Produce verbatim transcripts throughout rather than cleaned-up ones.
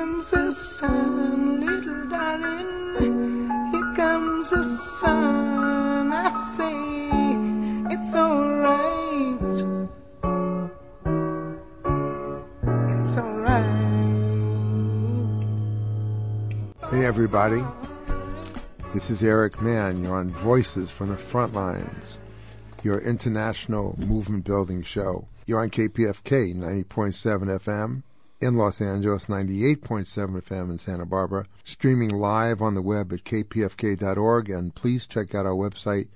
comes the sun, little darling. Here comes the sun. I say it's alright. It's alright. Hey everybody, this is Eric Mann. You're on Voices from the Frontlines, your international movement building show. You're on K P F K ninety point seven F M in Los Angeles, ninety-eight point seven F M in Santa Barbara, streaming live on the web at k p f k dot org, and please check out our website,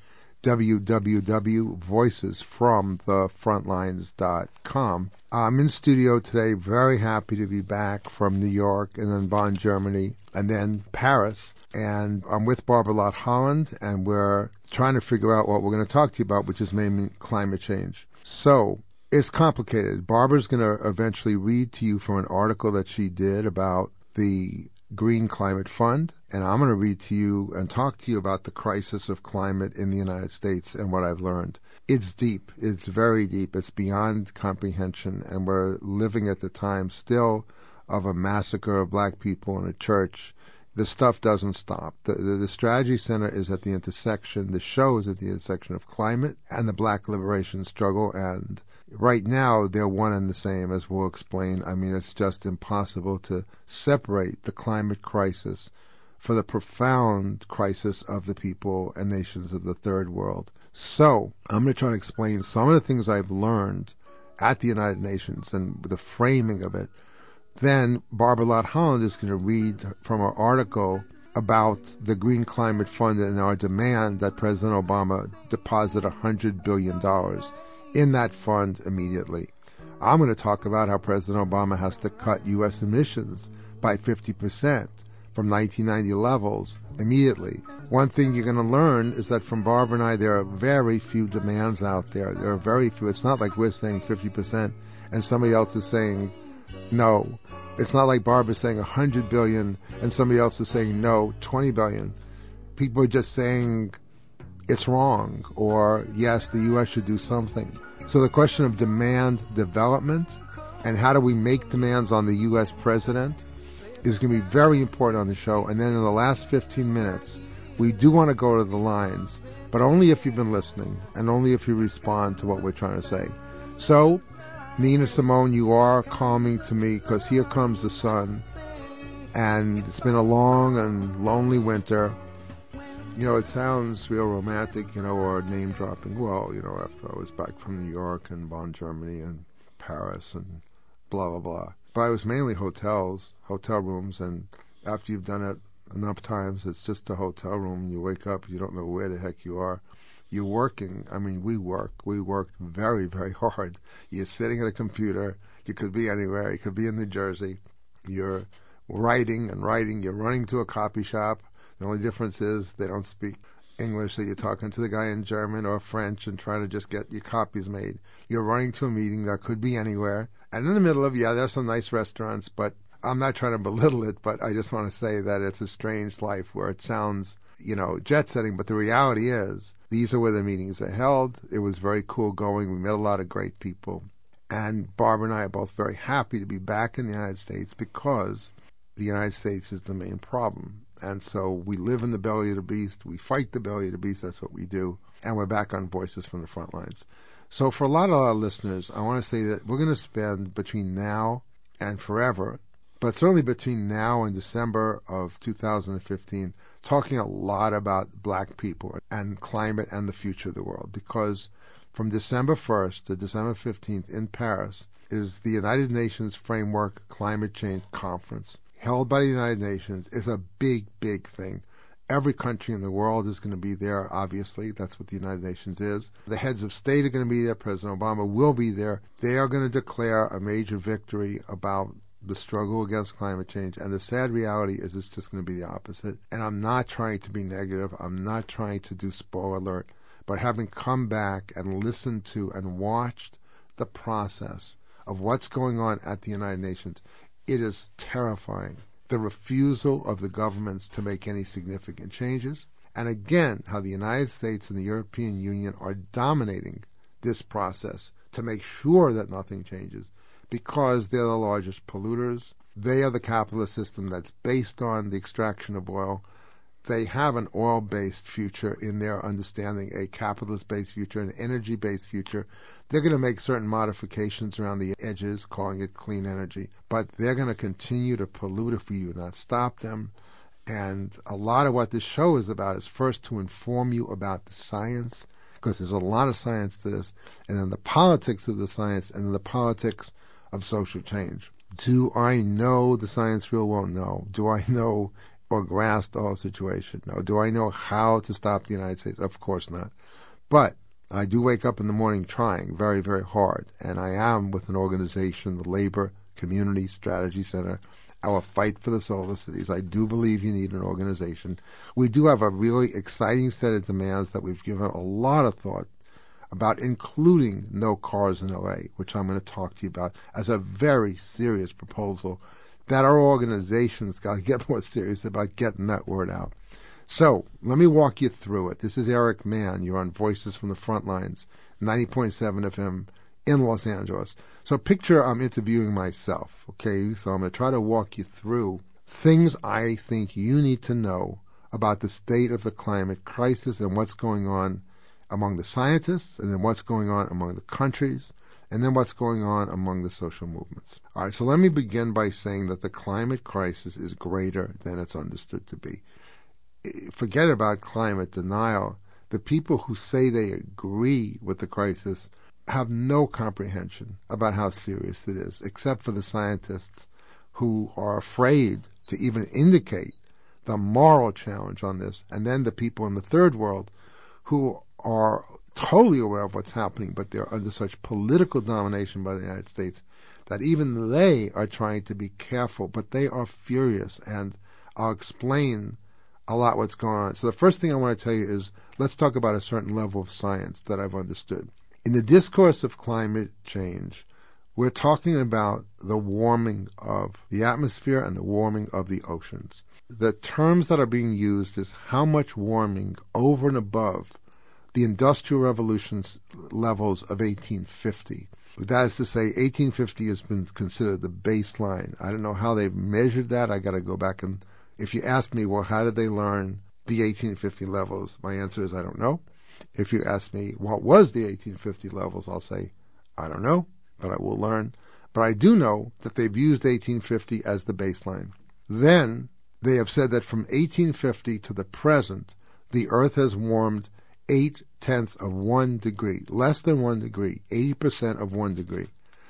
w w w dot voices from the frontlines dot com. I'm in studio today, very happy to be back from New York and then Bonn, Germany, and then Paris. And I'm with Barbara Lott Holland, and we're trying to figure out what we're going to talk to you about, which is mainly climate change. So it's complicated. Barbara's going to eventually read to you from an article that she did about the Green Climate Fund, and I'm going to read to you and talk to you about the crisis of climate in the United States and what I've learned. It's deep. It's very deep. It's beyond comprehension, and we're living at the time still of a massacre of black people in a church. The stuff doesn't stop. The, the, the Strategy Center is at the intersection, the show is at the intersection of climate and the black liberation struggle, and right now they're one and the same, as we'll explain. I mean, it's just impossible to separate the climate crisis for the profound crisis of the people and nations of the third world. So I'm going to try to explain some of the things I've learned at the United Nations and the framing of it. Then Barbara Lott Holland is going to read from her article about the Green Climate Fund and our demand that President Obama deposit one hundred billion dollars in that fund immediately. I'm going to talk about how President Obama has to cut U S emissions by fifty percent from nineteen ninety levels immediately. One thing you're going to learn is that from Barbara and I, there are very few demands out there. There are very few. It's not like we're saying fifty percent and somebody else is saying no. It's not like Barbara's saying one hundred billion dollars and somebody else is saying no, twenty billion dollars. People are just saying it's wrong, or yes, the U S should do something. So the question of demand development and how do we make demands on the U S president is going to be very important on the show. And then in the last fifteen minutes, we do want to go to the lines, but only if you've been listening and only if you respond to what we're trying to say. So, Nina Simone, you are calming to me because here comes the sun, and it's been a long and lonely winter. You know, it sounds real romantic, you know, or name dropping. Well, you know, after I was back from New York and Bonn, Germany, and Paris, and blah, blah, blah. But it was mainly hotels, hotel rooms, and after you've done it enough times, it's just a hotel room. You wake up, you don't know where the heck you are. You're working. I mean, we work. We worked very, very hard. You're sitting at a computer. You could be anywhere. You could be in New Jersey. You're writing and writing. You're running to a copy shop. The only difference is they don't speak English, so you're talking to the guy in German or French and trying to just get your copies made. You're running to a meeting that could be anywhere. And in the middle of, yeah, there's some nice restaurants, but I'm not trying to belittle it, but I just want to say that it's a strange life where it sounds, you know, jet-setting, but the reality is these are where the meetings are held. It was very cool going. We met a lot of great people. And Barbara and I are both very happy to be back in the United States because the United States is the main problem. And so we live in the belly of the beast. We fight the belly of the beast. That's what we do. And we're back on Voices from the Frontlines. So for a lot of our listeners, I want to say that we're going to spend between now and forever, but certainly between now and December of two thousand fifteen, talking a lot about black people and climate and the future of the world, because from December first to December fifteenth in Paris is the United Nations Framework Climate Change Conference, held by the United Nations. It's a big, big thing. Every country in the world is going to be there, obviously. That's what the United Nations is. The heads of state are going to be there. President Obama will be there. They are going to declare a major victory about the struggle against climate change, and the sad reality is it's just going to be the opposite. And I'm not trying to be negative. I'm not trying to do spoiler alert, but having come back and listened to and watched the process of what's going on at the United Nations, it is terrifying. The refusal of the governments to make any significant changes, and again, how the United States and the European Union are dominating this process to make sure that nothing changes, because they're the largest polluters. They are the capitalist system that's based on the extraction of oil. They have an oil-based future in their understanding, a capitalist-based future, an energy-based future. They're going to make certain modifications around the edges, calling it clean energy, but they're going to continue to pollute if we do not stop them. And a lot of what this show is about is first to inform you about the science, because there's a lot of science to this, and then the politics of the science, and then the politics of social change. Do I know the science real well? No. Do I know or grasp the whole situation? No. Do I know how to stop the United States? Of course not. But I do wake up in the morning trying very, very hard, and I am with an organization, the Labor Community Strategy Center, our fight for the solar cities. I do believe you need an organization. We do have a really exciting set of demands that we've given a lot of thought about, including no cars in L A, which I'm going to talk to you about as a very serious proposal that our organization's got to get more serious about getting that word out. So let me walk you through it. This is Eric Mann. You're on Voices from the Frontlines, ninety point seven F M in Los Angeles. So picture I'm interviewing myself, okay? So I'm going to try to walk you through things I think you need to know about the state of the climate crisis and what's going on among the scientists, and then what's going on among the countries, and then what's going on among the social movements. All right, so let me begin by saying that the climate crisis is greater than it's understood to be. Forget about climate denial. The people who say they agree with the crisis have no comprehension about how serious it is, except for the scientists who are afraid to even indicate the moral challenge on this, and then the people in the third world who are totally aware of what's happening, but they're under such political domination by the United States that even they are trying to be careful, but they are furious, and I'll explain a lot what's going on. So the first thing I want to tell you is, let's talk about a certain level of science that I've understood. In the discourse of climate change, we're talking about the warming of the atmosphere and the warming of the oceans. The terms that are being used is how much warming over and above the Industrial Revolution's levels of eighteen fifty. That is to say, eighteen fifty has been considered the baseline. I don't know how they've measured that. I got to go back and, if you ask me, well, how did they learn the eighteen fifty levels? My answer is I don't know. If you ask me what was the eighteen fifty levels, I'll say I don't know, but I will learn. But I do know that they've used eighteen fifty as the baseline. Then they have said that from eighteen fifty to the present, the Earth has warmed eight tenths of one degree, less than one degree, eighty percent of one degree.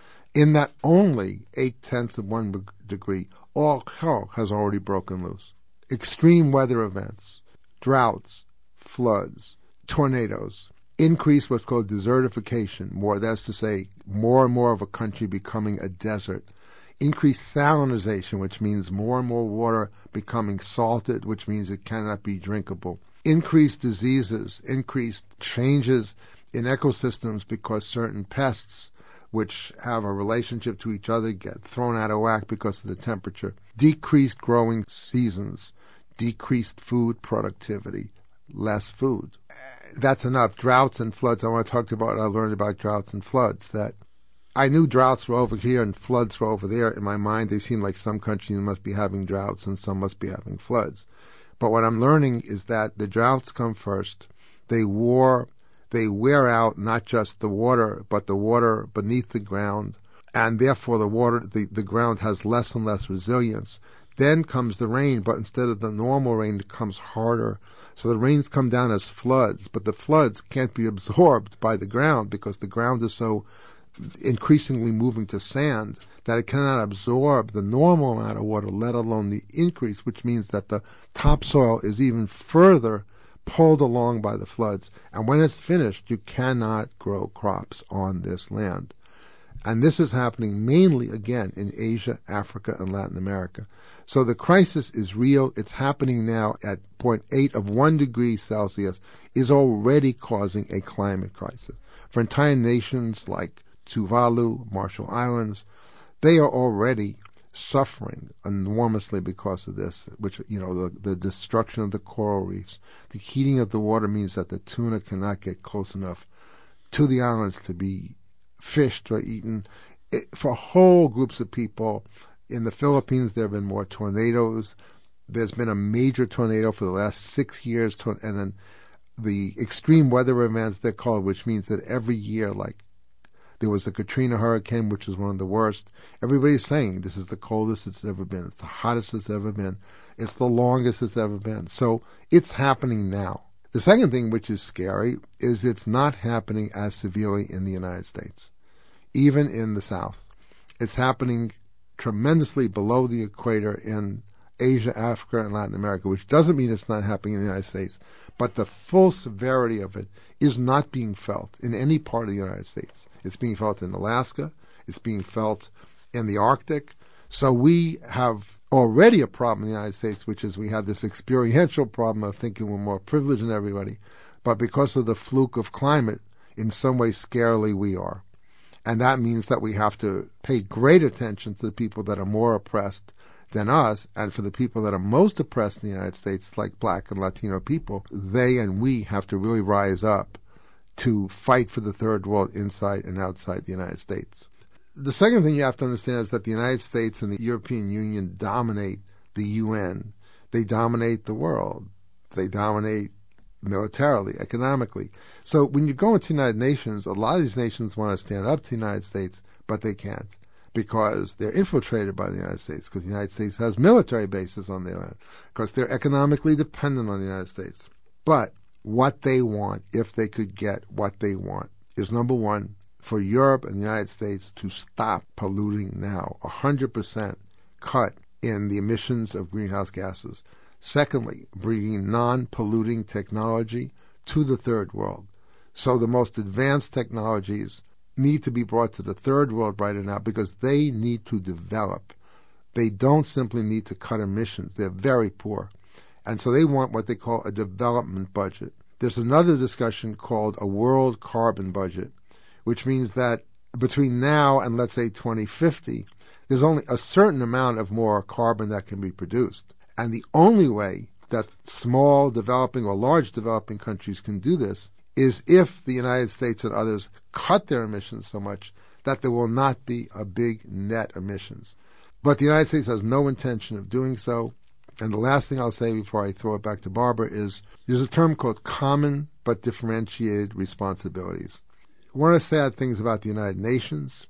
In that only eight tenths of one degree, all hell has already broken loose. Extreme weather events, droughts, floods, tornadoes, increase what's called desertification, more that's to say more and more of a country becoming a desert, increased salinization, which means more and more water becoming salted, which means it cannot be drinkable, increased diseases, increased changes in ecosystems because certain pests which have a relationship to each other get thrown out of whack because of the temperature, decreased growing seasons, decreased food productivity, less food. That's enough. Droughts and floods. I want to talk about, I learned about droughts and floods, that I knew droughts were over here and floods were over there. In my mind, they seem like some countries must be having droughts and some must be having floods. But what I'm learning is that the droughts come first. They war, they wear out not just the water, but the water beneath the ground, and therefore the water, the, the ground has less and less resilience. Then comes the rain, but instead of the normal rain, it comes harder. So the rains come down as floods, but the floods can't be absorbed by the ground because the ground is so increasingly moving to sand that it cannot absorb the normal amount of water, let alone the increase, which means that the topsoil is even further pulled along by the floods. And when it's finished, you cannot grow crops on this land. And this is happening mainly, again, in Asia, Africa, and Latin America. So the crisis is real. It's happening now at zero point eight of one degree Celsius, is already causing a climate crisis. For entire nations like Tuvalu, Marshall Islands, they are already suffering enormously because of this, which, you know, the, the destruction of the coral reefs. The heating of the water means that the tuna cannot get close enough to the islands to be fished or eaten. it, for whole groups of people. In the Philippines, there have been more tornadoes. There's been a major tornado for the last six years, and then the extreme weather events, they're called, which means that every year, like, there was the Katrina hurricane, which was one of the worst. Everybody's saying this is the coldest it's ever been. It's the hottest it's ever been. It's the longest it's ever been. So it's happening now. The second thing, which is scary, is it's not happening as severely in the United States, even in the South. It's happening tremendously below the equator in Asia, Africa, and Latin America, which doesn't mean it's not happening in the United States. But the full severity of it is not being felt in any part of the United States. It's being felt in Alaska. It's being felt in the Arctic. So we have already a problem in the United States, which is we have this experiential problem of thinking we're more privileged than everybody. But because of the fluke of climate, in some ways, scarily we are. And that means that we have to pay great attention to the people that are more oppressed than us, and for the people that are most oppressed in the United States, like Black and Latino people, they and we have to really rise up to fight for the third world inside and outside the United States. The second thing you have to understand is that the United States and the European Union dominate the U N. They dominate the world. They dominate militarily, economically. So when you go into the United Nations, a lot of these nations want to stand up to the United States, but they can't, because they're infiltrated by the United States, because the United States has military bases on their land, because they're economically dependent on the United States. But what they want, if they could get what they want, is number one, for Europe and the United States to stop polluting now, one hundred percent cut in the emissions of greenhouse gases. Secondly, bringing non-polluting technology to the third world. So the most advanced technologies need to be brought to the third world right now because they need to develop. They don't simply need to cut emissions. They're very poor. And so they want what they call a development budget. There's another discussion called a world carbon budget, which means that between now and, let's say, twenty fifty, there's only a certain amount of more carbon that can be produced. And the only way that small developing or large developing countries can do this is if the United States and others cut their emissions so much that there will not be a big net emissions. But the United States has no intention of doing so. And the last thing I'll say before I throw it back to Barbara is there's a term called common but differentiated responsibilities. One of the sad things about the United Nations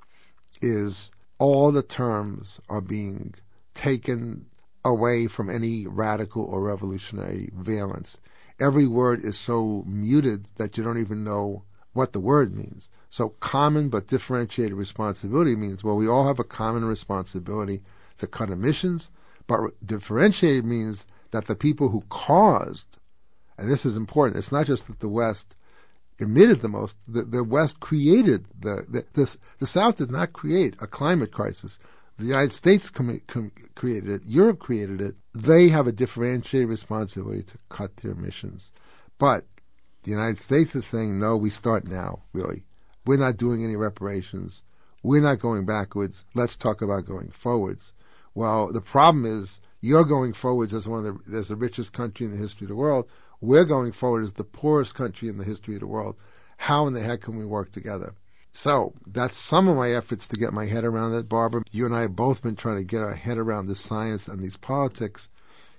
is all the terms are being taken away from any radical or revolutionary valence. Every word is so muted that you don't even know what the word means. So common but differentiated responsibility means, well, we all have a common responsibility to cut emissions, but differentiated means that the people who caused, and this is important, it's not just that the West emitted the most, the, the West created, the, the, this, the South did not create a climate crisis. The United States com- com- created it. Europe created it. They have a differentiated responsibility to cut their emissions. But the United States is saying, no, we start now, really. We're not doing any reparations. We're not going backwards. Let's talk about going forwards. Well, the problem is you're going forwards as one of the, as the richest country in the history of the world. We're going forward as the poorest country in the history of the world. How in the heck can we work together? So that's some of my efforts to get my head around it, Barbara. You and I have both been trying to get our head around this science and these politics.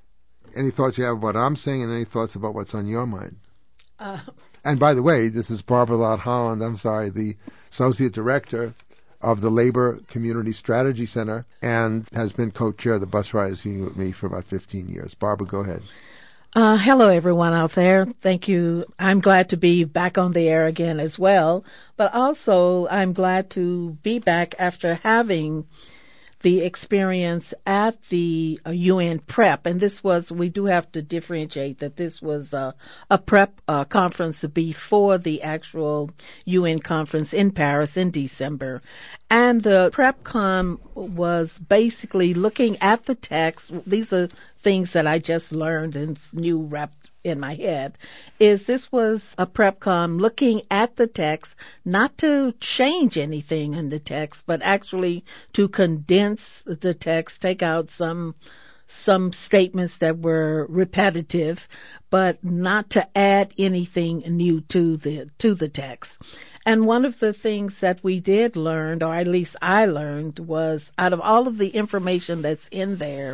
Any thoughts you have about what I'm saying and any thoughts about what's on your mind? Uh, and by the way, this is Barbara Lott Holland, I'm sorry, the Associate Director of the Labor Community Strategy Center and has been co-chair of the Bus Riders Union with me for about fifteen years. Barbara, go ahead. Uh, hello, everyone out there. Thank you. I'm glad to be back on the air again as well, but also I'm glad to be back after having the experience at the uh, U N PrEP. And this was, we do have to differentiate that this was uh, a PrEP uh, conference before the actual U N conference in Paris in December. And the PrEPCon was basically looking at the text. These are things that I just learned and knew wrapped in my head, is this was a PrEPCon looking at the text, not to change anything in the text, but actually to condense the text, take out some some statements that were repetitive, but not to add anything new to the to the text. And one of the things that we did learn, or at least I learned, was out of all of the information that's in there,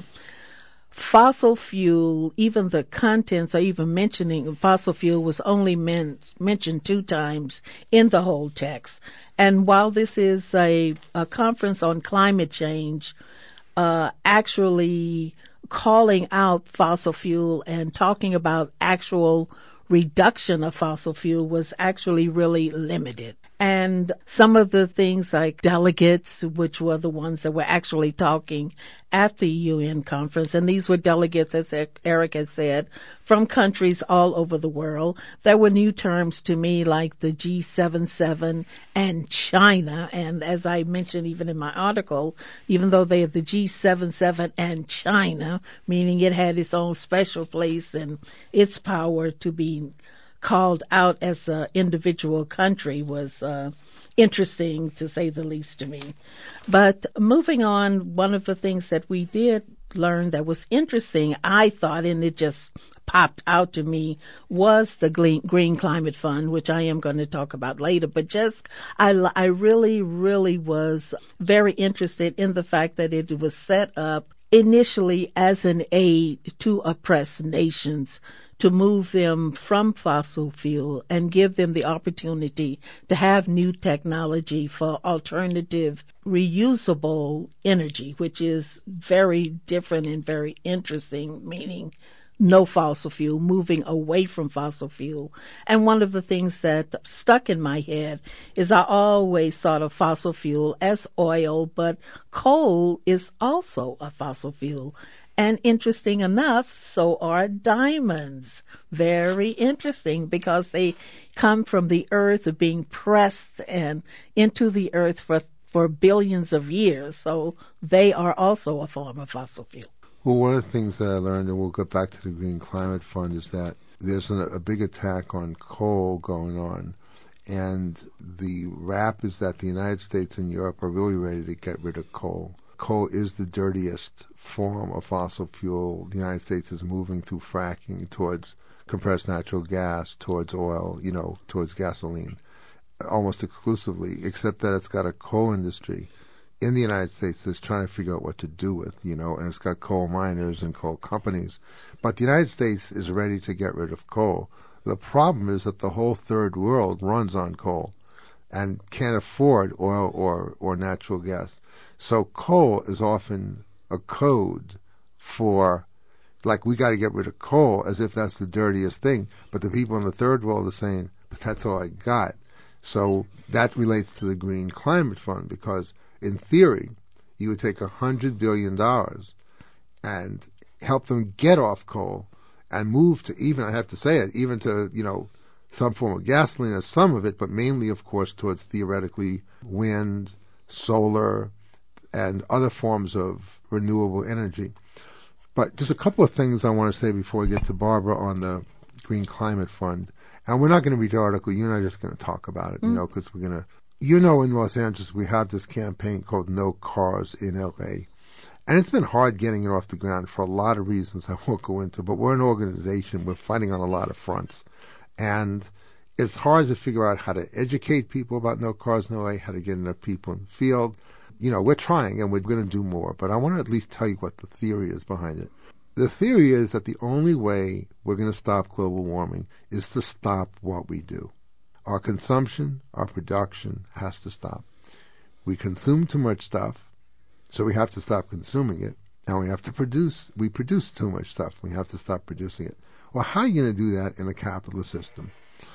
fossil fuel, even the contents or even mentioning fossil fuel was only men- mentioned two times in the whole text. And while this is a, a conference on climate change, uh, actually calling out fossil fuel and talking about actual reduction of fossil fuel was actually really limited. And some of the things like delegates, which were the ones that were actually talking at the U N conference, and these were delegates, as Eric had said, from countries all over the world. There were new terms to me like the G seventy-seven and China. And as I mentioned even in my article, even though they are the G seventy-seven and China, meaning it had its own special place and its power to be called out as an individual country was uh, interesting, to say the least, to me. But moving on, one of the things that we did learn that was interesting, I thought, and it just popped out to me, was the Green Climate Fund, which I am going to talk about later. But just, I, I really, really was very interested in the fact that it was set up initially as an aid to oppressed nations, to move them from fossil fuel and give them the opportunity to have new technology for alternative reusable energy, which is very different and very interesting, meaning no fossil fuel, moving away from fossil fuel. And one of the things that stuck in my head is I always thought of fossil fuel as oil, but coal is also a fossil fuel. And interesting enough, so are diamonds. Very interesting, because they come from the earth, being pressed and into the earth for, for billions of years. So they are also a form of fossil fuel. Well, one of the things that I learned, and we'll get back to the Green Climate Fund, is that there's an, a big attack on coal going on. And the rap is that the United States and Europe are really ready to get rid of coal. Coal is the dirtiest form of fossil fuel. The United States is moving through fracking towards compressed natural gas, towards oil, you know, towards gasoline, almost exclusively, except that it's got a coal industry in the United States that's trying to figure out what to do with, you know, and it's got coal miners and coal companies. But the United States is ready to get rid of coal. The problem is that the whole third world runs on coal and can't afford oil or, or natural gas. So coal is often a code for, like, we got to get rid of coal, as if that's the dirtiest thing. But the people in the third world are saying, but that's all I got. So that relates to the Green Climate Fund, because in theory, you would take one hundred billion dollars and help them get off coal and move to, even, I have to say it, even to, you know, some form of gasoline as some of it, but mainly, of course, towards theoretically wind, solar, and other forms of renewable energy. But just a couple of things I want to say before we get to Barbara on the Green Climate Fund. And we're not going to read the article. You and I are just going to talk about it, mm. you know, because we're going to, you know, in Los Angeles, we have this campaign called No Cars in L A. And it's been hard getting it off the ground for a lot of reasons I won't go into, but we're an organization. We're fighting on a lot of fronts. And it's hard to figure out how to educate people about No Cars in L A, how to get enough people in the field. You know, we're trying, and we're going to do more, but I want to at least tell you what the theory is behind it. The theory is that the only way we're going to stop global warming is to stop what we do. Our consumption, our production has to stop. We consume too much stuff, so we have to stop consuming it, and we have to produce, we produce too much stuff, we have to stop producing it. Well, how are you going to do that in a capitalist system?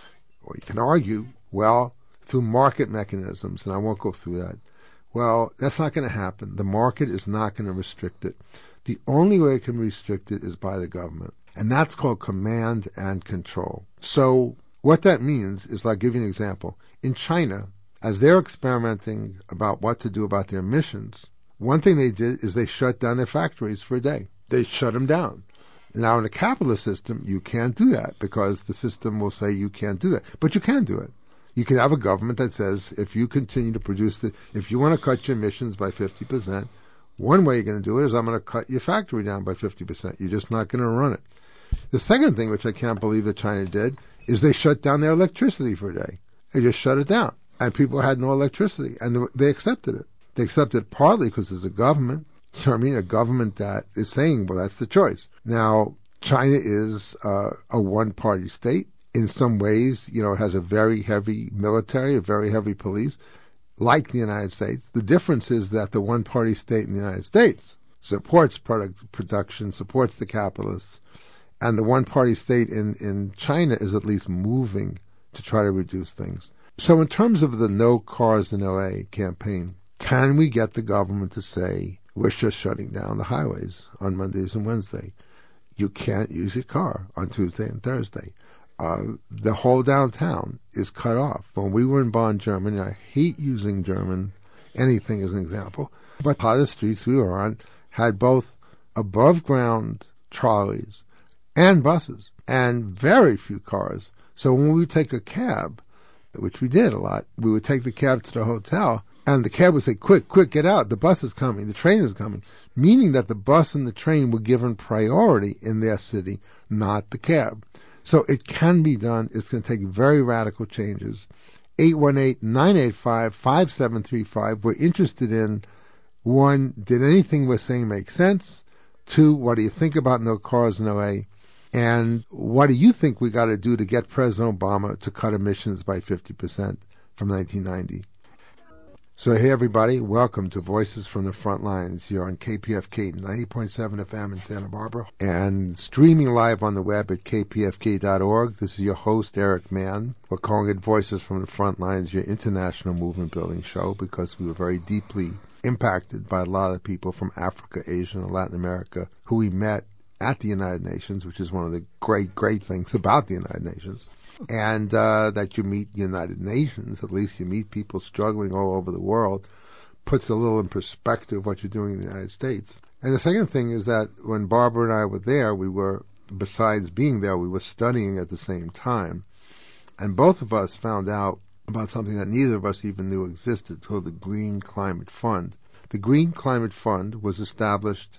Or you can argue, well, through market mechanisms, and I won't go through that. Well, that's not going to happen. The market is not going to restrict it. The only way it can restrict it is by the government. And that's called command and control. So what that means is, I'll give you an example. In China, as they're experimenting about what to do about their emissions, one thing they did is they shut down their factories for a day. They shut them down. Now, in a capitalist system, you can't do that, because the system will say you can't do that. But you can do it. You can have a government that says, if you continue to produce it, if you want to cut your emissions by fifty percent, one way you're going to do it is I'm going to cut your factory down by fifty percent. You're just not going to run it. The second thing, which I can't believe that China did, is they shut down their electricity for a day. They just shut it down. and people had no electricity, and they accepted it. They accepted it partly because there's a government, you know what I mean, a government that is saying, well, that's the choice. Now, China is uh, a one-party state. In some ways, you know, it has a very heavy military, a very heavy police, like the United States. The difference is that the one-party state in the United States supports product production, supports the capitalists, and the one-party state in, in China is at least moving to try to reduce things. So in terms of the No Cars in L A campaign, can we get the government to say, we're just shutting down the highways on Mondays and Wednesdays? You can't use your car on Tuesday and Thursday. Uh, the whole downtown is cut off. When we were in Bonn, Germany, I hate using German, anything as an example, but a lot of the streets we were on had both above-ground trolleys and buses, and very few cars. So when we would take a cab, which we did a lot, we would take the cab to the hotel, and the cab would say, quick, quick, get out, the bus is coming, the train is coming, meaning that the bus and the train were given priority in their city, not the cab. So it can be done. It's going to take very radical changes. eight one eight, nine eight five, five seven three five. We're interested in, one, did anything we're saying make sense? Two, what do you think about No Cars in L A? And what do you think we got to do to get President Obama to cut emissions by fifty percent from nineteen ninety? So hey everybody, welcome to Voices from the Front Lines here on K P F K ninety point seven F M in Santa Barbara and streaming live on the web at k p f k dot org. This is your host, Eric Mann. We're calling it Voices from the Front Lines, your international movement building show, because we were very deeply impacted by a lot of people from Africa, Asia, and Latin America who we met at the United Nations, which is one of the great, great things about the United Nations. And uh, that you meet United Nations, at least you meet people struggling all over the world, puts a little in perspective what you're doing in the United States. And the second thing is that when Barbara and I were there, we were, besides being there, we were studying at the same time. And both of us found out about something that neither of us even knew existed, called the Green Climate Fund. The Green Climate Fund was established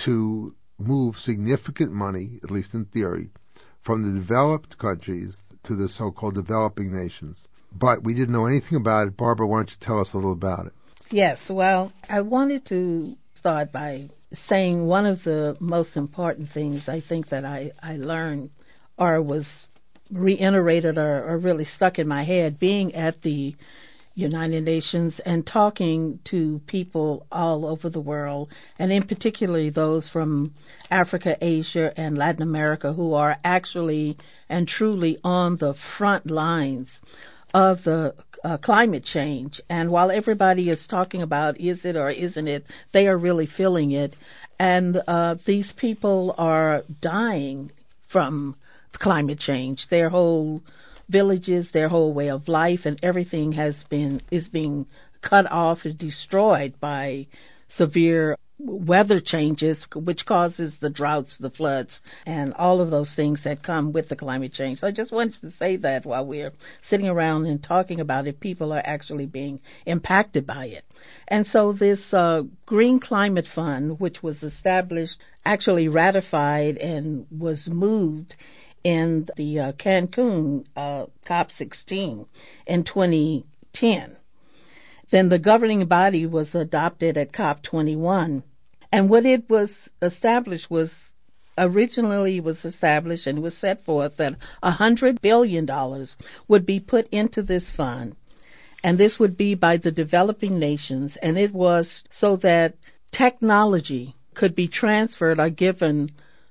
to move significant money, at least in theory, from the developed countries to the so-called developing nations. But we didn't know anything about it. Barbara, why don't you tell us a little about it? Yes, well, I wanted to start by saying one of the most important things I think that I, I learned or was reiterated or, or really stuck in my head being at the United Nations and talking to people all over the world, and in particular those from Africa, Asia, and Latin America who are actually and truly on the front lines of the uh, climate change. And while everybody is talking about is it or isn't it, they are really feeling it. And uh, these people are dying from climate change. Their whole villages, their whole way of life, and everything has been is being cut off and destroyed by severe weather changes, which causes the droughts, the floods, and all of those things that come with the climate change. So I just wanted to say that while we're sitting around and talking about it, people are actually being impacted by it. And so this uh, Green Climate Fund, which was established, actually ratified and was moved in the uh, Cancun uh, COP sixteen in twenty ten. Then the governing body was adopted at COP twenty-one. And what it was established was, originally was established and was set forth that one hundred billion dollars would be put into this fund. And this would be by the developing nations. And it was so that technology could be transferred or given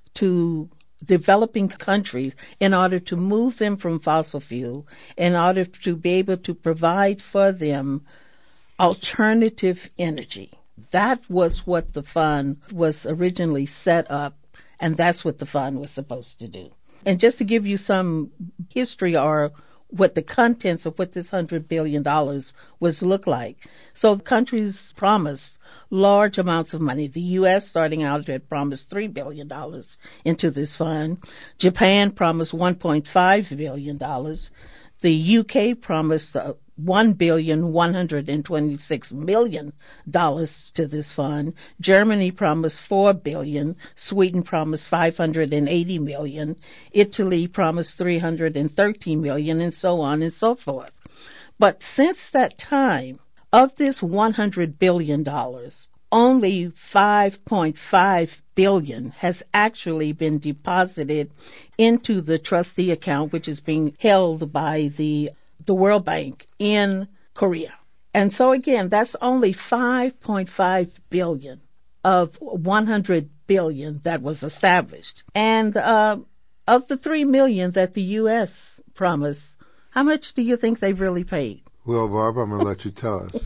to developing countries in order to move them from fossil fuel, in order to be able to provide for them alternative energy. That was what the fund was originally set up, and that's what the fund was supposed to do. And just to give you some history or what the contents of what this one hundred billion dollars was look like. So countries promised large amounts of money. The U S starting out had promised three billion dollars into this fund. Japan promised one point five billion dollars. The U K promised uh, one billion one hundred twenty-six million dollars to this fund. Germany promised four billion dollars. Sweden promised five hundred eighty million dollars. Italy promised three hundred thirty million dollars, and so on and so forth. But since that time, of this one hundred billion dollars, only five point five billion dollars has actually been deposited into the trustee account, which is being held by the, the World Bank in Korea. And so again, that's only five point five billion dollars of one hundred billion dollars that was established. And uh, of the three million dollars that the U S promised, how much do you think they've really paid? Well, Barbara, I'm going to let you tell us.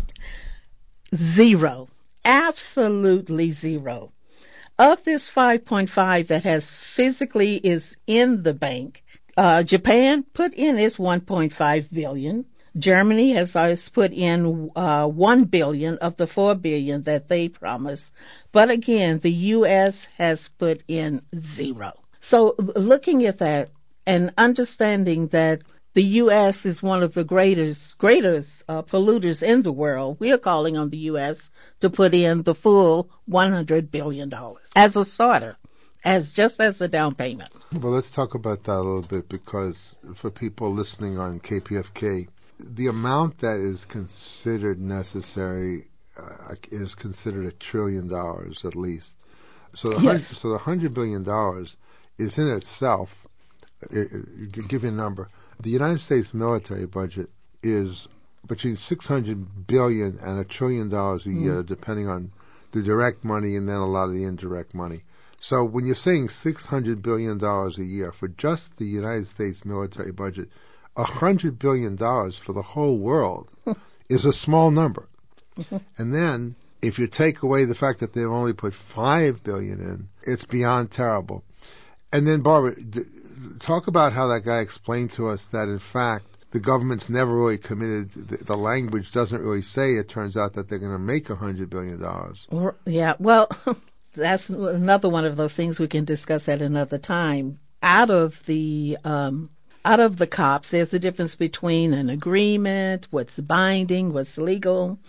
Zero. Absolutely zero. Of this five point five that has physically is in the bank, uh, Japan put in its one point five billion. Germany has always put in uh, one billion of the four billion that they promised. But again, the U S has put in zero. So looking at that and understanding that the U S is one of the greatest, greatest uh, polluters in the world, we are calling on the U S to put in the full one hundred billion dollars as a starter, as just as a down payment. Well, let's talk about that a little bit, because for people listening on K P F K, the amount that is considered necessary uh, is considered a trillion dollars at least. So the, yes. so the one hundred billion dollars is in itself, it, it, give you a number, the United States military budget is between six hundred billion dollars and a trillion dollars a year, mm. depending on the direct money and then a lot of the indirect money. So when you're saying six hundred billion dollars a year for just the United States military budget, one hundred billion dollars for the whole world is a small number. And then if you take away the fact that they've only put five billion dollars in, it's beyond terrible. And then, Barbara, d- talk about how that guy explained to us that, in fact, the government's never really committed, the, the language doesn't really say, it turns out, that they're going to make one hundred billion dollars. Yeah, well, that's another one of those things we can discuss at another time. Out of the um, out of the COPs, there's the difference between an agreement, what's binding, what's legal.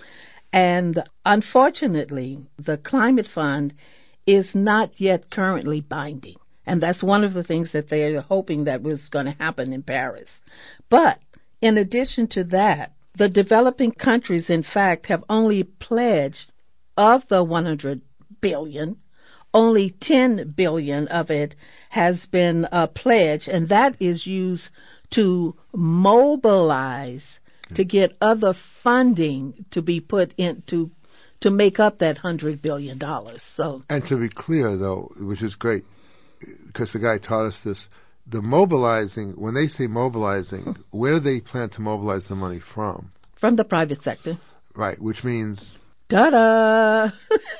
And unfortunately, the Climate Fund is not yet currently binding. And that's one of the things that they're hoping that was going to happen in Paris. But in addition to that, the developing countries, in fact, have only pledged of the one hundred billion, only ten billion of it has been uh, pledged, and that is used to mobilize okay. to get other funding to be put into to make up that one hundred billion dollars. So, and to be clear, though, which is great, because the guy taught us this, the mobilizing, when they say mobilizing, where do they plan to mobilize the money from? From the private sector. Right, which means... Ta-da!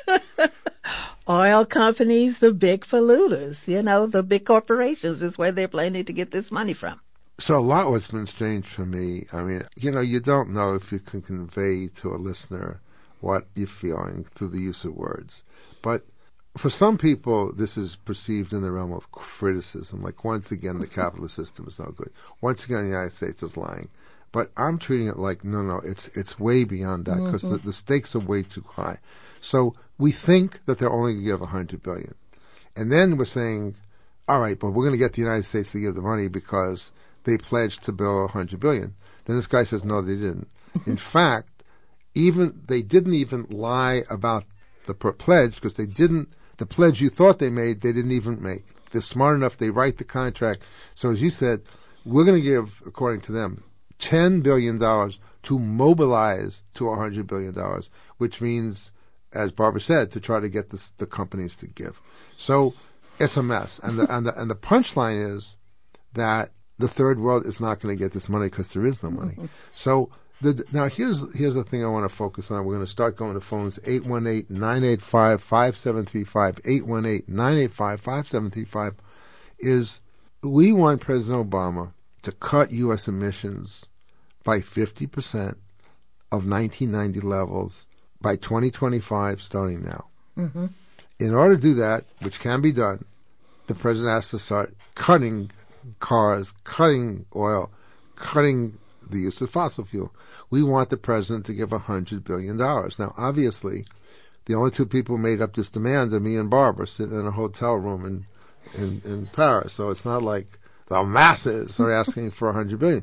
Oil companies, the big polluters, you know, the big corporations is where they're planning to get this money from. So a lot what's been strange for me, I mean, you know, you don't know if you can convey to a listener what you're feeling through the use of words. But for some people, this is perceived in the realm of criticism. Like, once again, the capitalist system is no good. Once again, the United States is lying. But I'm treating it like, no, no, it's it's way beyond that, because mm-hmm. the, the stakes are way too high. So we think that they're only going to give one hundred billion dollars. And then we're saying, all right, but we're going to get the United States to give the money because they pledged to bill one hundred billion dollars. Then this guy says, no, they didn't. In fact, even they didn't even lie about the pledge, because they didn't, the pledge you thought they made, they didn't even make. They're smart enough, they write the contract. So as you said, we're going to give, according to them, ten billion dollars to mobilize to one hundred billion dollars, which means, as Barbara said, to try to get this, the companies to give. So it's a mess. And the, and the, and the punchline is that the third world is not going to get this money because there is no money. Mm-hmm. So the, now here's here's the thing I want to focus on. We're going to start going to phones, eight one eight, nine eight five, five seven three five, eight one eight, nine eight five, five seven three five, is we want President Obama to cut U S emissions by fifty percent of nineteen ninety levels by twenty twenty-five, starting now. Mm-hmm. In order to do that, which can be done, the president has to start cutting cars, cutting oil, cutting the use of fossil fuel. We want the president to give one hundred billion dollars. Now, obviously, the only two people who made up this demand are me and Barbara sitting in a hotel room in, in, in Paris. So it's not like the masses are asking for one hundred billion dollars.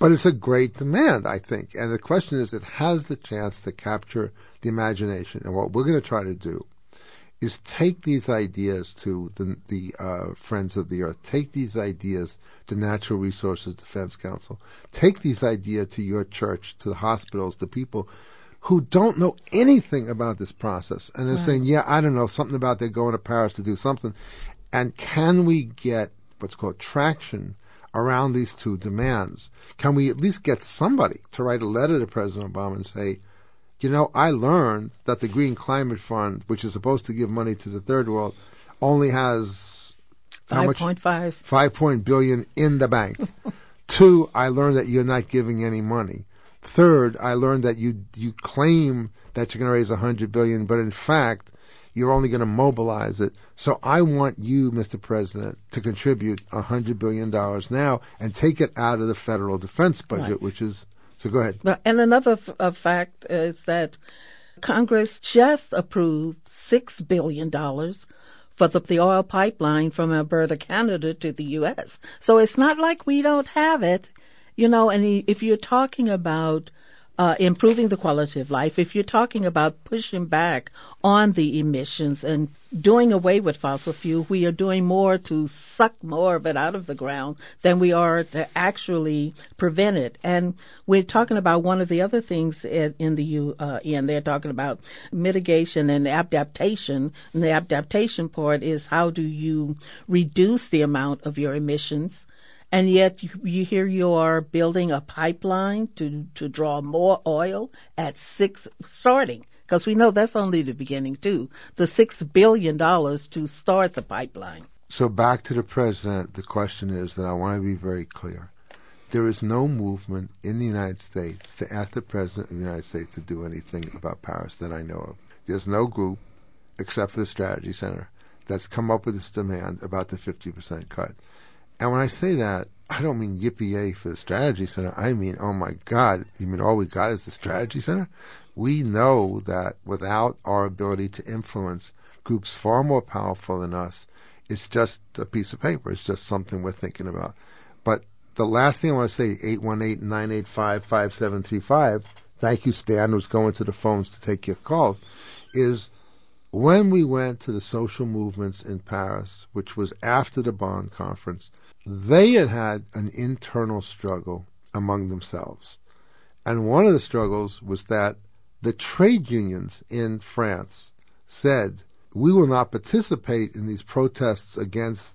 But it's a great demand, I think. And the question is, it has the chance to capture the imagination. And what we're going to try to do is take these ideas to the, the uh, Friends of the Earth, take these ideas to Natural Resources Defense Council, take these ideas to your church, to the hospitals, to people who don't know anything about this process. And they're right. saying, yeah, I don't know, something about they're going to Paris to do something. And can we get what's called traction around these two demands? Can we at least get somebody to write a letter to President Obama and say, you know, I learned that the Green Climate Fund, which is supposed to give money to the third world, only has how much? five point five. five point billion in the bank. Two, I learned that you're not giving any money. Third, I learned that you you claim that you're going to raise one hundred billion dollars, but in fact, you're only going to mobilize it. So I want you, Mister President, to contribute one hundred billion dollars now and take it out of the federal defense budget, right. which is, so go ahead. And another f- uh, fact is that Congress just approved six billion dollars for the, the oil pipeline from Alberta, Canada to the U S. So it's not like we don't have it. You know, and if you're talking about uh, improving the quality of life, if you're talking about pushing back on the emissions and doing away with fossil fuel, we are doing more to suck more of it out of the ground than we are to actually prevent it. And we're talking about one of the other things in, in the U, uh, in they're talking about mitigation and adaptation. And the adaptation part is how do you reduce the amount of your emissions? And yet you, you here you are building a pipeline to, to draw more oil at six, starting, because we know that's only the beginning too, the six billion dollars to start the pipeline. So back to the president, the question is that I want to be very clear. There is no movement in the United States to ask the president of the United States to do anything about Paris that I know of. There's no group, except for the Strategy Center, that's come up with this demand about the fifty percent cut. And when I say that, I don't mean yippee-yay for the Strategy Center. I mean, oh my God, you mean all we got is the Strategy Center? We know that without our ability to influence groups far more powerful than us, it's just a piece of paper. It's just something we're thinking about. But the last thing I want to say, eight one eight, nine eight five, five seven three five, thank you, Stan, who's going to the phones to take your calls, is when we went to the social movements in Paris, which was after the Bonn conference, they had had an internal struggle among themselves. And one of the struggles was that the trade unions in France said, we will not participate in these protests against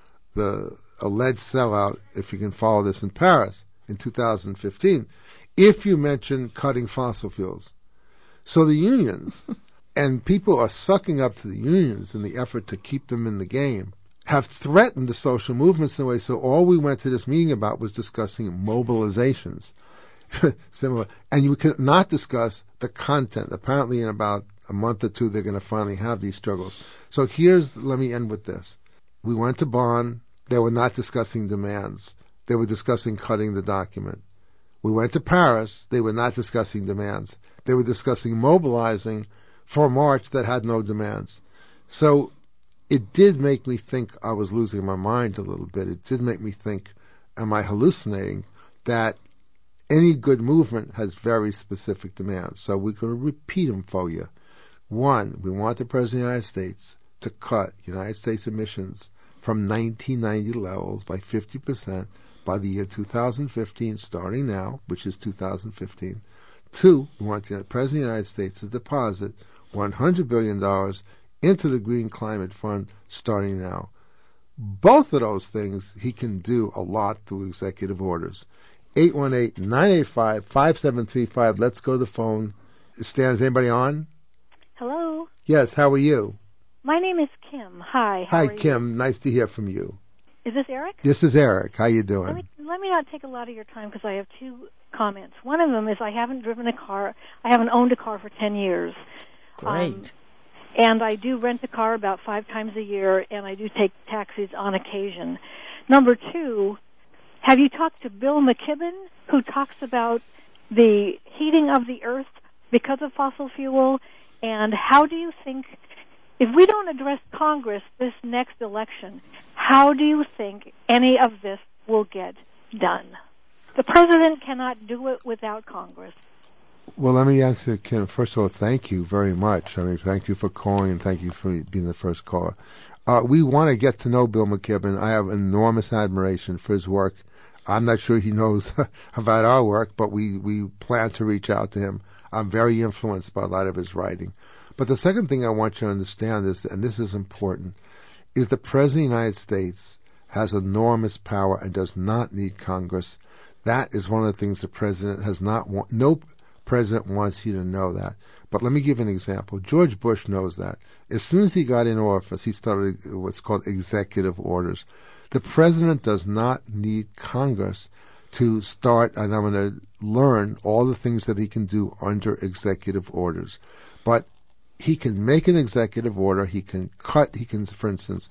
the alleged sellout, if you can follow this, in Paris in two thousand fifteen, if you mention cutting fossil fuels. So the unions, and people are sucking up to the unions in the effort to keep them in the game, have threatened the social movements in a way. So all we went to this meeting about was discussing mobilizations. Similar. And you could not discuss the content. Apparently in about a month or two, they're going to finally have these struggles. So here's, let me end with this. We went to Bonn. They were not discussing demands. They were discussing cutting the document. We went to Paris. They were not discussing demands. They were discussing mobilizing for a march that had no demands. So it did make me think I was losing my mind a little bit. It did make me think, am I hallucinating? That any good movement has very specific demands. So we're going to repeat them for you. One, we want the President of the United States to cut United States emissions from nineteen ninety levels by fifty percent by the year two thousand fifteen, starting now, which is two thousand fifteen. Two, we want the President of the United States to deposit one hundred billion dollars into the Green Climate Fund starting now. Both of those things he can do a lot through executive orders. eight one eight, nine eight five, five seven three five. Let's go to the phone. Stan, is anybody on? Hello. Yes, how are you? My name is Kim. Hi. How Hi, are Kim. You? Nice to hear from you. Is this Eric? This is Eric. How you doing? Let me, let me not take a lot of your time because I have two comments. One of them is I haven't driven a car. I haven't owned a car for ten years. Great. Um, and I do rent a car about five times a year, and I do take taxis on occasion. Number two, have you talked to Bill McKibben, who talks about the heating of the earth because of fossil fuel? And how do you think, if we don't address Congress this next election, how do you think any of this will get done? The president cannot do it without Congress. Well, let me answer, Kim. First of all, thank you very much. I mean, thank you for calling and thank you for being the first caller. Uh, we want to get to know Bill McKibben. I have enormous admiration for his work. I'm not sure he knows about our work, but we, we plan to reach out to him. I'm very influenced by a lot of his writing. But the second thing I want you to understand is, and this is important, is the President of the United States has enormous power and does not need Congress. That is one of the things the President has not want. No President wants you to know that. But let me give an example. George Bush knows that. As soon as he got in office, he started what's called executive orders. The President does not need Congress to start, and I'm going to learn all the things that he can do under executive orders. But he can make an executive order. He can cut, he can, for instance,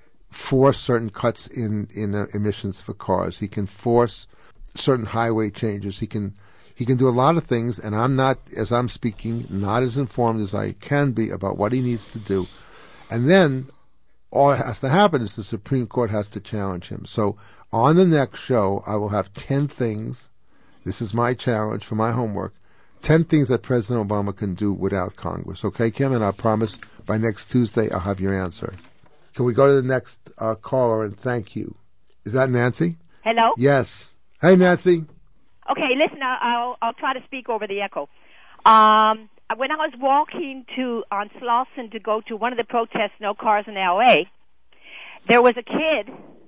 force certain cuts in, in uh, emissions for cars. He can force certain highway changes. He can He can do a lot of things, and I'm not, as I'm speaking, not as informed as I can be about what he needs to do. And then all that has to happen is the Supreme Court has to challenge him. So on the next show, I will have ten things. This is my challenge for my homework. ten things that President Obama can do without Congress. Okay, Kim? And I promise by next Tuesday I'll have your answer. Can we go to the next uh, caller and thank you? Is that Nancy? Hello? Yes. Hey, Nancy. Okay, listen, I'll, I'll try to speak over the echo. Um, when I was walking to on Slauson to go to one of the protests, No Cars in L A, there was a kid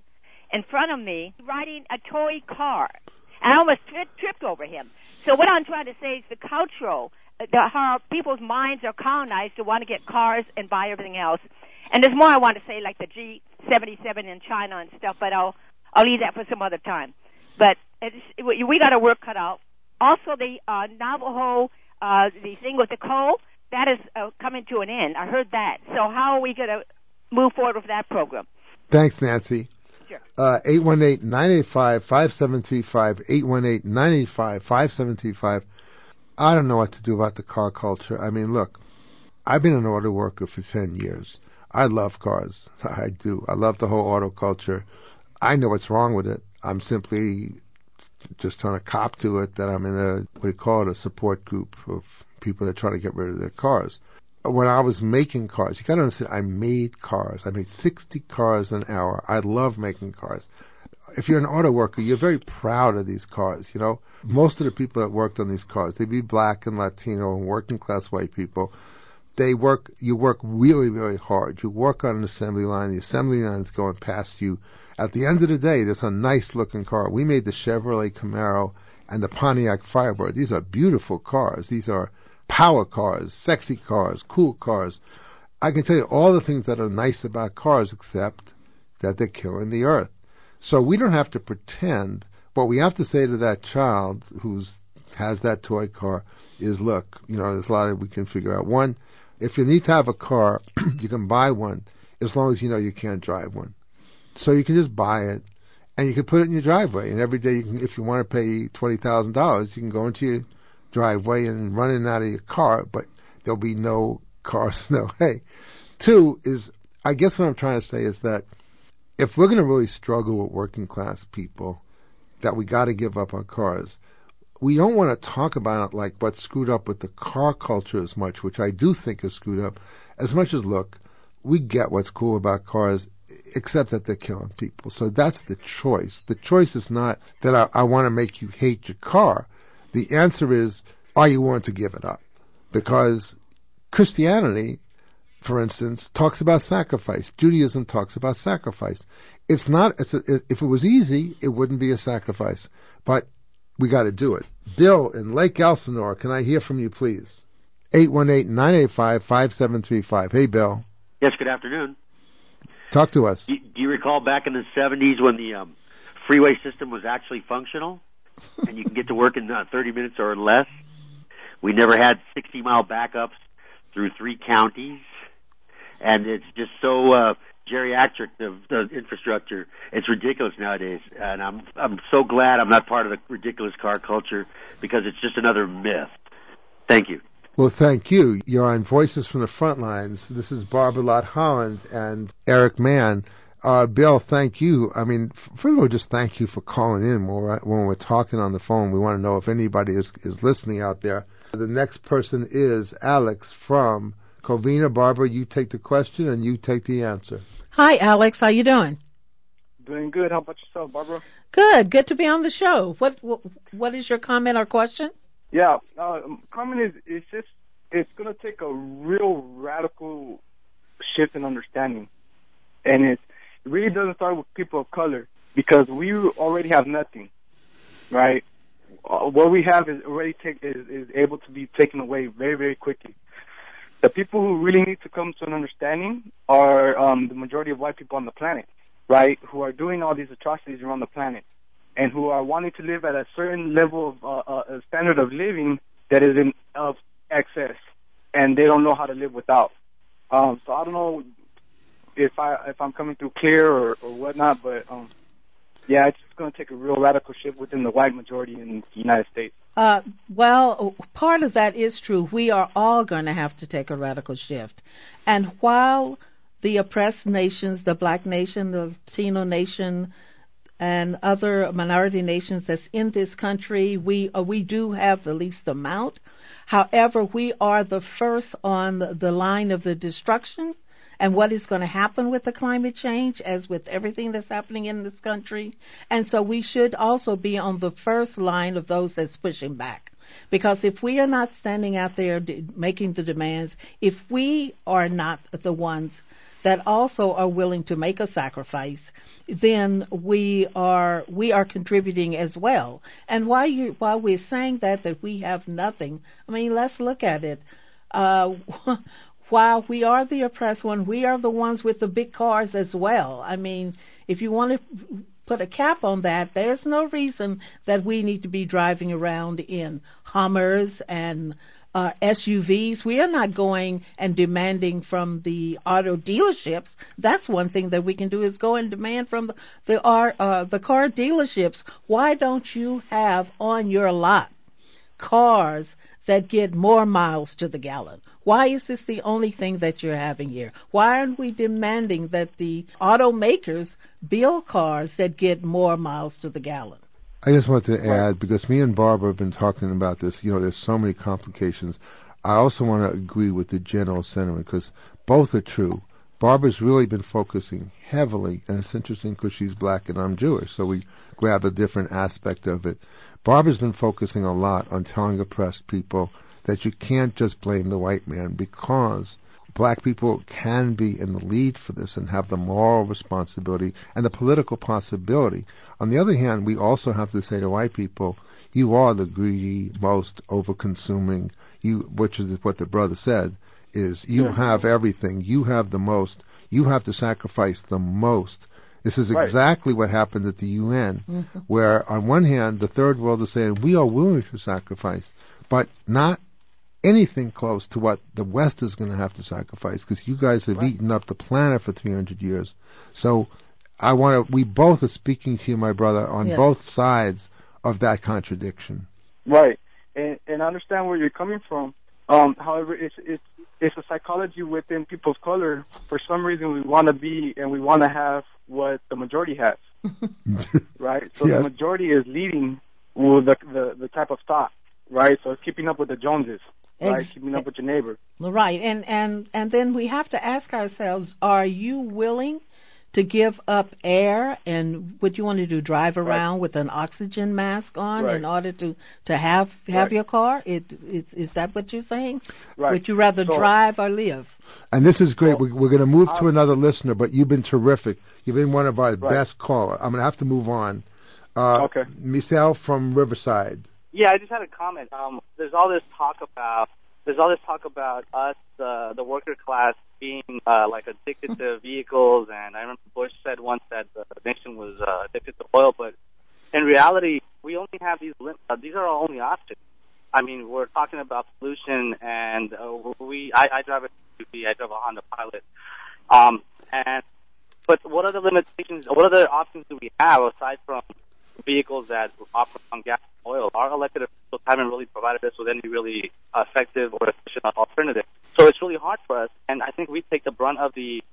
in front of me riding a toy car, and I almost tri- tripped over him. So what I'm trying to say is the cultural, the, how people's minds are colonized to want to get cars and buy everything else. And there's more I want to say, like the G seventy-seven in China and stuff, but I'll I'll leave that for some other time. But it's, we got our work cut out. Also, the uh, Navajo, uh, the thing with the coal, that is uh, coming to an end. I heard that. So how are we going to move forward with that program? Thanks, Nancy. Sure. Uh, eight one eight, nine eight five, five seven three five, eight one eight, nine eight five, five seven three five. I don't know what to do about the car culture. I mean, look, I've been an auto worker for ten years. I love cars. I do. I love the whole auto culture. I know what's wrong with it. I'm simply just trying to cop to it that I'm in a, what do you call it, a support group of people that try to get rid of their cars. When I was making cars, you got to understand, I made cars. I made sixty cars an hour. I love making cars. If you're an auto worker, you're very proud of these cars, you know. Most of the people that worked on these cars, they'd be black and Latino and working class white people. They work, you work really, really hard. You work on an assembly line. The assembly line is going past you. At the end of the day, there's a nice-looking car. We made the Chevrolet Camaro and the Pontiac Firebird. These are beautiful cars. These are power cars, sexy cars, cool cars. I can tell you all the things that are nice about cars except that they're killing the earth. So we don't have to pretend. What we have to say to that child who's has that toy car is, look, you know, there's a lot of we can figure out. One, if you need to have a car, you can buy one as long as you know you can't drive one. So you can just buy it, and you can put it in your driveway. And every day, you can, if you want to pay twenty thousand dollars, you can go into your driveway and run in and out of your car, but there'll be no cars in the way. Two is, I guess what I'm trying to say is that if we're going to really struggle with working class people, that we got to give up our cars. We don't want to talk about it like what's screwed up with the car culture as much, which I do think is screwed up, as much as, look, we get what's cool about cars, except that they're killing people. So that's the choice. The choice is not that I, I want to make you hate your car. The answer is, are you willing to give it up? Because Christianity, for instance, talks about sacrifice. Judaism talks about sacrifice. It's not, it's a, if it was easy, it wouldn't be a sacrifice. But we got to do it. Bill in Lake Elsinore, can I hear from you, please? eight one eight, nine eight five, five seven three five. Hey, Bill. Yes, good afternoon. Talk to us. Do, do you recall back in the seventies when the um, freeway system was actually functional and you can get to work in uh, thirty minutes or less? We never had sixty-mile backups through three counties, and it's just so uh, geriatric, the, the infrastructure. It's ridiculous nowadays, and I'm I'm so glad I'm not part of the ridiculous car culture because it's just another myth. Thank you. Well, thank you. You're on Voices from the Front Lines. This is Barbara Lott Holland and Eric Mann. Uh, Bill, thank you. I mean, first of all, just thank you for calling in when we're, when we're talking on the phone. We want to know if anybody is, is listening out there. The next person is Alex from Covina. Barbara, you take the question and you take the answer. Hi, Alex. How you doing? Doing good. How about yourself, Barbara? Good. Good to be on the show. What What, what is your comment or question? Yeah, uh, comment is it's just it's going to take a real radical shift in understanding, and it really doesn't start with people of color because we already have nothing, right? Uh, what we have is already take is, is able to be taken away very very quickly. The people who really need to come to an understanding are um, the majority of white people on the planet, right? Who are doing all these atrocities around the planet, and who are wanting to live at a certain level of uh, uh, a standard of living that is in of excess, and they don't know how to live without. Um, so I don't know if I if I'm coming through clear or, or whatnot, but um, yeah, it's just going to take a real radical shift within the white majority in the United States. Uh, well, part of that is true. We are all going to have to take a radical shift, and while the oppressed nations, the Black nation, the Latino nation, and other minority nations that's in this country, we uh, we do have the least amount. However, we are the first on the, the line of the destruction and what is going to happen with the climate change, as with everything that's happening in this country. And so we should also be on the first line of those that's pushing back. Because if we are not standing out there d- making the demands, if we are not the ones that also are willing to make a sacrifice, then we are we are contributing as well. And while you while we're saying that that we have nothing, I mean, let's look at it. Uh, while we are the oppressed one, we are the ones with the big cars as well. I mean, if you want to put a cap on that, there's no reason that we need to be driving around in Hummers and Uh, S U Vs. We are not going and demanding from the auto dealerships. That's one thing that we can do is go and demand from the the, uh, the car dealerships. Why don't you have on your lot cars that get more miles to the gallon? Why is this the only thing that you're having here? Why aren't we demanding that the automakers build cars that get more miles to the gallon? I just want to add, because me and Barbara have been talking about this, you know, there's so many complications. I also want to agree with the general sentiment, because both are true. Barbara's really been focusing heavily, and it's interesting because she's black and I'm Jewish, so we grab a different aspect of it. Barbara's been focusing a lot on telling oppressed people that you can't just blame the white man, because black people can be in the lead for this and have the moral responsibility and the political possibility. On the other hand, we also have to say to white people, you are the greedy, most over-consuming, you, which is what the brother said, is you yeah. have everything, you have the most, you have to sacrifice the most. This is right. exactly what happened at the U N, mm-hmm. where on one hand, the third world is saying, we are willing to sacrifice, but not anything close to what the West is going to have to sacrifice, because you guys have right. eaten up the planet for three hundred years. So I want to, we both are speaking to you, my brother, on yes. both sides of that contradiction. Right. And, and I understand where you're coming from. Um, however, it's, it's, it's a psychology within people of color. For some reason, we want to be and we want to have what the majority has. Right? So yeah. the majority is leading with the, the, the type of thought. Right? So it's keeping up with the Joneses. Right, Ex- keeping up with your neighbor. Right, and and and then we have to ask ourselves: are you willing to give up air and what you want to do? Drive around right. with an oxygen mask on right. in order to to have have right. your car? It it's, is that what you're saying? Right. Would you rather so, drive or live? And this is great. So, we, we're going to move I'll, to another listener, but you've been terrific. You've been one of our right. best callers. I'm going to have to move on. Uh, okay. Michelle from Riverside. Yeah, I just had a comment. Um, there's all this talk about there's all this talk about us, uh, the worker class, being uh, like addicted to vehicles, and I remember Bush said once that the nation was uh, addicted to oil. But in reality, we only have these lim- uh, these are our only options. I mean, we're talking about pollution, and uh, we I, I drive a S U V, I drive a Honda Pilot, um, and but what are the limitations? What other options do we have aside from vehicles that operate on gas and oil? Our elected officials haven't really provided us with any really effective or efficient alternative. So it's really hard for us, and I think we take the brunt of the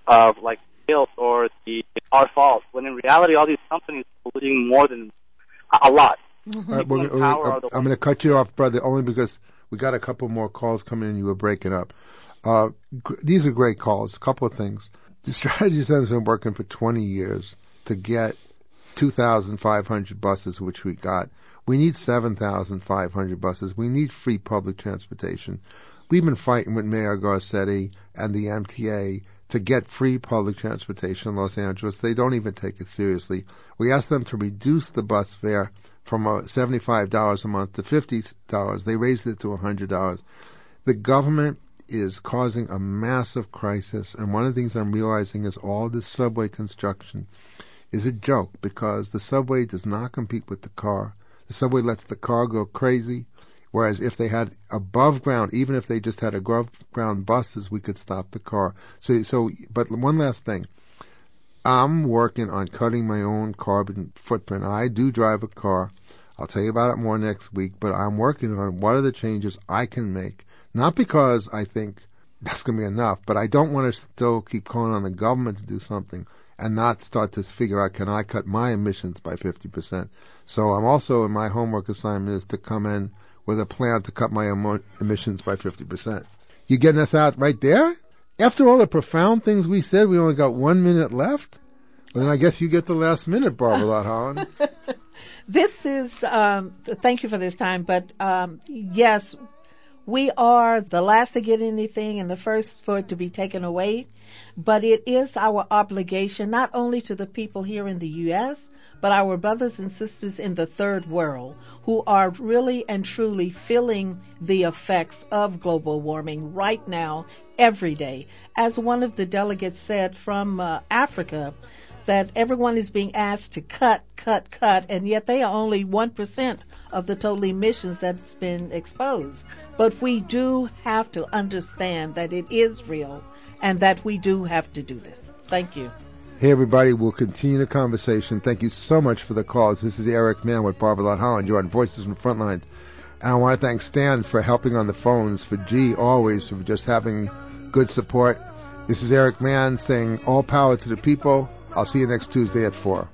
of like guilt or the our fault, when in reality all these companies are polluting more than a, a lot. Mm-hmm. All right, we're, we're, I'm, I'm going to cut you off, brother, only because we got a couple more calls coming in. You were breaking up. Uh, g- these are great calls. A couple of things. The strategy center has been working for twenty years to get two thousand five hundred buses, which we got. We need seven thousand five hundred buses. We need free public transportation. We've been fighting with Mayor Garcetti and the M T A to get free public transportation in Los Angeles. They don't even take it seriously. We asked them to reduce the bus fare from uh, seventy-five dollars a month to fifty dollars. They raised it to one hundred dollars. The government is causing a massive crisis, and one of the things I'm realizing is all this subway construction is a joke, because the subway does not compete with the car. The subway lets the car go crazy, whereas if they had above ground, even if they just had above ground buses, we could stop the car. So, so, but one last thing. I'm working on cutting my own carbon footprint. I do drive a car. I'll tell you about it more next week, but I'm working on what are the changes I can make. Not because I think that's going to be enough, but I don't want to still keep calling on the government to do something and not start to figure out, can I cut my emissions by fifty percent? So I'm also, in my homework assignment is to come in with a plan to cut my emo- emissions by fifty percent. You getting us out right there? After all the profound things we said, we only got one minute left? Well, then I guess you get the last minute, Barbara Lott Holland. This is, um, thank you for this time, but um, yes, we are the last to get anything and the first for it to be taken away, but it is our obligation not only to the people here in the U S, but our brothers and sisters in the third world who are really and truly feeling the effects of global warming right now, every day. As one of the delegates said from uh, Africa, that everyone is being asked to cut, cut, cut, and yet they are only one percent of the total emissions that's been exposed. But we do have to understand that it is real and that we do have to do this. Thank you. Hey, everybody. We'll continue the conversation. Thank you so much for the calls. This is Eric Mann with Barbara Lott Holland. You're on Voices from the Front Lines. And I want to thank Stan for helping on the phones, for G always, for just having good support. This is Eric Mann saying all power to the people. I'll see you next Tuesday at four.